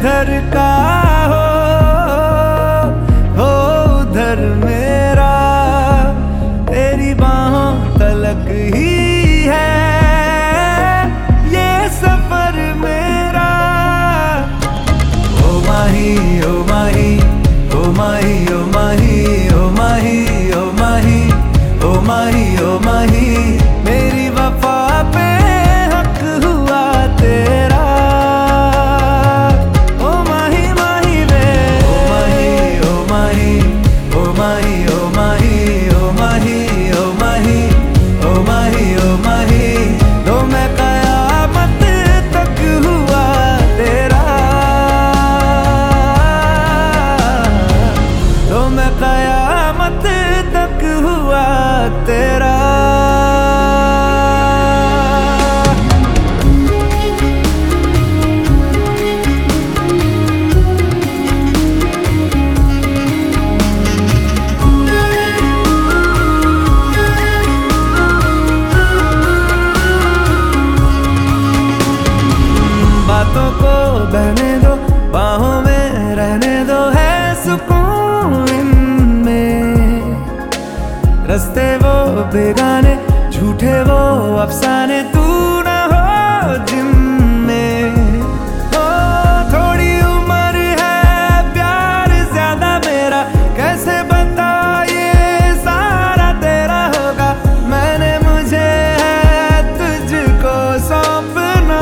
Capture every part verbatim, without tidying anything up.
जिधर का हो हो उधर मेरा, तेरी बाहों तलक ही है ये सफर मेरा। ओ माही ओ माही ओ माही ओ माही ओ माही ओ माही ओ माही ओ माही, मेरी वफा पे हक हुआ तेरा। ओ माही माही वे, ओ माही ओ माही ओ माही ओ माही ओ माही ओ माही ओ माही ओ माही, तो मैं कयामत तक हुआ तेरा, तो मैं कयामत तक हुआ तेरा। बातों को बहने दो, बाहों में रहने दो, है सुकून इनमें। रस्ते वो बेगाने, झूठे वो अफसाने, तू ना हो जिनमें। ओ थोड़ी उम्र है, प्यार ज्यादा मेरा, कैसे बता ये सारा तेरा होगा। मैंने मुझे है तुझको सौंपना,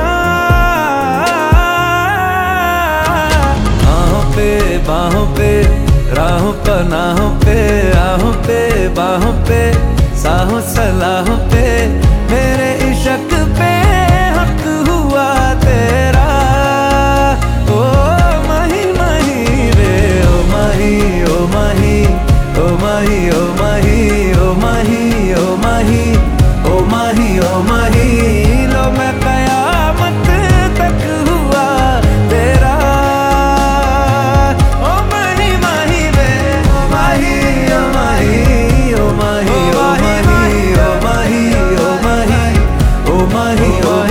बाहों पे राहों पनाहों पे, आहों पे बाहों पे, साहों सलाहों पे, मेरे इश्क पे हक हुआ तेरा। ओ माही माही रे, ओ माही ओ माही ओ माही ओ माही ओ माही ओ माही ओ माही ओ माही, लो मैं कयामत तक हुआ तेरा। Oh